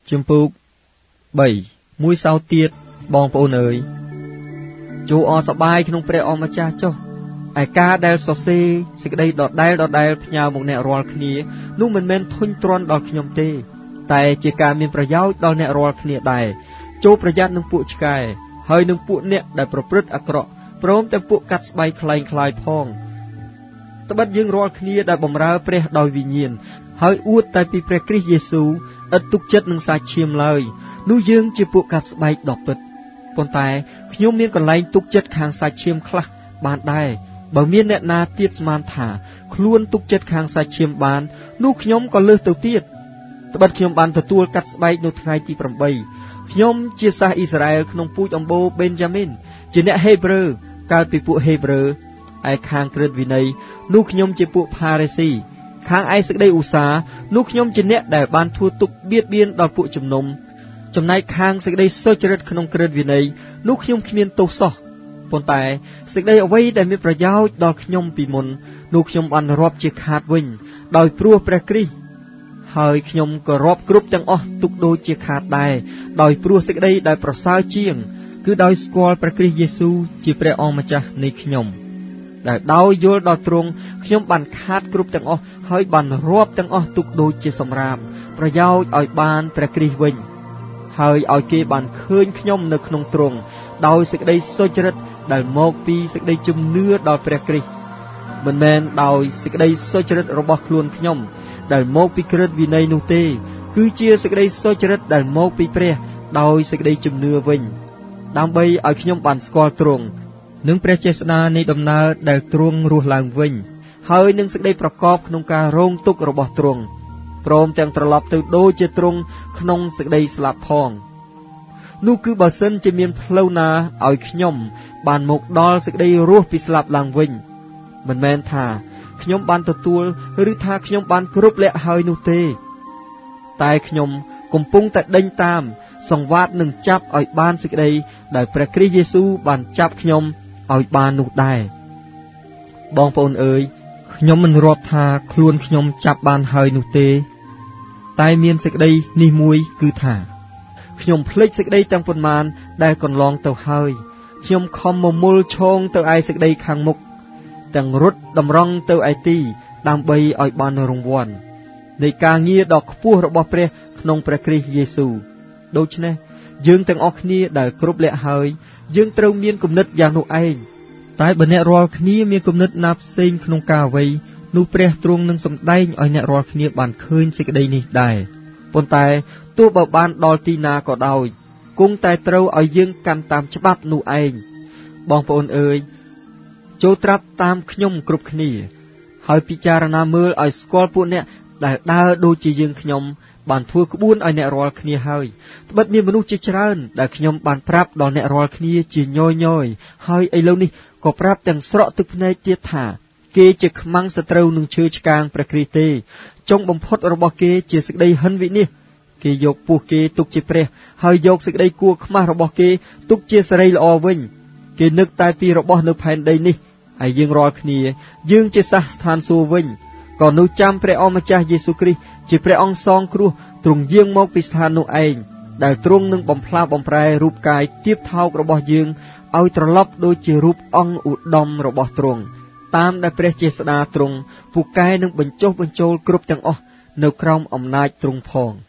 Chim Puk 3 មួយសៅទៀតបងប្អូនអើយចូលអសប្បាយក្នុងព្រះអម្ចាស់ចុះឯការដែលសរសេរសេចក្តីដដែលផ្ញើមកអ្នករាល់គ្នានោះមិនមែនធុញទ្រាន់ដល់ខ្ញុំទេតែជាការមានប្រយោជន៍ដល់អ្នករាល់គ្នាដែរចូលប្រយ័ត្ននឹងពួកឆ្កែហើយនឹងពួកអ្នកដែលប្រព្រឹត្តអាក្រក់ព្រមទាំងពួកកាត់ស្បែកខ្លែងខ្លាយផងត្បិតយើងរាល់គ្នាដែលបម្រើព្រះដោយវិញ្ញាណហើយអួតតែពីព្រះគ្រីស្ទយេស៊ូវឥតទុកចិត្តនឹងសាច់ឈាមឡើយនោះយើងជាពួកកាត់ស្បែកដ៏ពិតប៉ុន្តែខ្ញុំមានកន្លែងទុកចិត្តខាងសាច់ឈាមខ្លះបានដែរបើមានអ្នកណាទៀតស្មានថាខ្លួនទុកចិត្តខាងសាច់ឈាមបាននោះខ្ញុំក៏លើសទៅទៀតត្បិតខ្ញុំបានទទួលកាត់ស្បែកនៅថ្ងៃទី8ខ្ញុំជាសាសអ៊ីស្រាអែលក្នុងពូជអម្បូបេនយ៉ាមីនជាអ្នកហេប្រឺកើតពីពួកហេប្រឺឯខាងក្រឹតវិន័យនោះខ្ញុំជាពួកផារ៉េស៊ីខាងឯសេចក្តីឧស្សាហ៍នោះខ្ញុំជាអ្នកដែលបានធ្វើទុកបៀតបៀនដល់ពួកជំនុំចំណែកខាងសេចក្តីសុចរិតក្នុងក្រឹតវិន័យនោះខ្ញុំគ្មានទោសសោះប៉ុន្តែសេចក្តីអ្វីដែលមានប្រយោជន៍ដល់ខ្ញុំពីមុននោះខ្ញុំបានរាប់ជាខាតវិញដោយព្រោះព្រះគ្រីស្ទហើយខ្ញុំក៏រាប់គ្រប់ទាំងអស់ទុកដូចជាខាតដែរដោយព្រោះសេចក្តីដែលប្រសើរជាងគឺដោយស្គាល់ព្រះគ្រីស្ទយេស៊ូវជាព្រះអម្ចាស់នៃខ្ញុំដែលដោយយល់ដល់ទ្រង់ខ្ញុំបានខាតគ្រប់ទាំងអស់ហើយបានរាប់ទាំងអស់ទុកដូចជាសម្រាមប្រយោជន៍ឲ្យបានព្រះគ្រីស្ទវិញហើយឲ្យគេបានឃើញខ្ញុំនៅក្នុងទ្រង់ដោយសេចក្តីសុចរិតដែលមកពីសេចក្តីជំនឿដល់ព្រះគ្រីស្ទមិនមែនដោយសេចក្តីសុចរិតរបស់ខ្លួនខ្ញុំដែលមកពីក្រឹតវិន័យនោះទេគឺជាសេចក្តីសុចរិតដែលមកពីព្រះដោយសេចក្តីជំនឿវិញដើម្បីឲ្យខ្ញុំបានស្គាល់ទ្រង់និងព្រះចេស្តានៃដំណើរដែលទ្រង់រស់ឡើងវិញហើយនឹងសេចក្តីប្រកបក្នុងការរងទុក្ខរបស់ទ្រង់ព្រមទាំងត្រឡប់ទៅដូចជាទ្រង់ក្នុងសេចក្តីស្លាប់ផងនោះគឺបើសិនជាមានផ្លូវណាឲ្យខ្ញុំបានមកដល់សេចក្តីរស់ពីស្លាប់ឡើងវិញមិនមែនថាខ្ញុំបានទទួលឬថាខ្ញុំបានគ្រប់លក្ខហើយនោះទេតែខ្ញុំកំពុងតែដេញតាមសង្វាតនឹងចាប់ឲ្យបានសេចក្តីដែលព្រះគ្រីស្ទយេស៊ូវបានចាប់ខ្ញុំឲ្យបាននោះដែរបងប្អូនអើយខ្ញុំមិនរាប់ថាខ្លួនខ្ញុំចាប់បានហើយនោះទេតែមានសេចក្តីនេះមួយគឺថាខ្ញុំភ្លេចសេចក្តីទាំងប៉ុន្មានដែលកន្លងទៅហើយខ្ញុំខំមមុលឈោងទៅឯសេចក្តីខាងមុខទាំងរត់តម្រង់ទៅឯទីដើម្បីឲ្យបានរង្វាន់នៃការងារដ៏ខ្ពស់របស់ព្រះក្នុងព្រះគ្រីស្ទយេស៊ូវដូច្នេះយើងទាំងអស់គ្នាដែលគ្រប់លក្ខហើយយើងត្រូវមានគំនិតយ៉ាងនោះឯងតែបើអ្នករាល់គ្នាមានគំនិតណាផ្សេងក្នុងការអ្វីនោះព្រះទ្រង់នឹងសម្ដែងឲ្យអ្នករាល់គ្នាបានឃើញសេចក្តីនេះដែរប៉ុន្តែទោះបើបានដល់ទីណាក៏ដោយគង់តែត្រូវឲ្យយើងកាន់តាមច្បាប់នោះឯងបងប្អូនអើយចូលត្រាប់តាមខ្ញុំគ្រប់គ្នាហើយពិចារណាមើលឲ្យស្គាល់ពួកអ្នកដែលដើរដូចជាយើងខ្ញុំបានធ្វើក្បួនឲ្យអ្នករាល់គ្នាហើយត្បិតមានមនុស្សជាច្រើនដែលខ្ញុំបានប្រាប់ដល់អ្នករាល់គ្នាជាញយហើយឥឡូវនេះក៏ប្រាប់ទាំងស្រក់ទឹកភ្នែកទៀតថាគេជាខ្មាំងសត្រូវនឹងឈើឆ្កាងព្រះគ្រីស្ទទេចុងបំផុតរបស់គេជាសេចក្តីហិនវិនិច្ឆ័យគេយកពោះគេទុកជាព្រះហើយយកសេចក្តីគួរខ្មាស់របស់គេទុកជាសេរីល្អវិញគេនឹកតែពីរបស់នៅផែនដីនេះហើយយើងរាល់គ្នាយើងជាសាសស្ថានសួគ៌វិញក៏នៅចាំព្រះអម្ចាស់យេស៊ូវគ្រីស្ទជាព្រះអង្គសងគ្រោះទ្រង់យាងមកពីស្ថាននោះឯងដែលទ្រង់នឹងបំផ្លាស់បំប្រែរូបកាយទាបថោករបស់យើងឲ្យត្រឡប់ដូចជារូបអង្គឧត្តមរបស់ទ្រង់តាមដែលព្រះចេស្តាទ្រង់ពូកែនឹងបញ្ចុះបញ្ចូលគ្រប់ទាំងអស់នៅក្រោមអំណាចទ្រង់ផង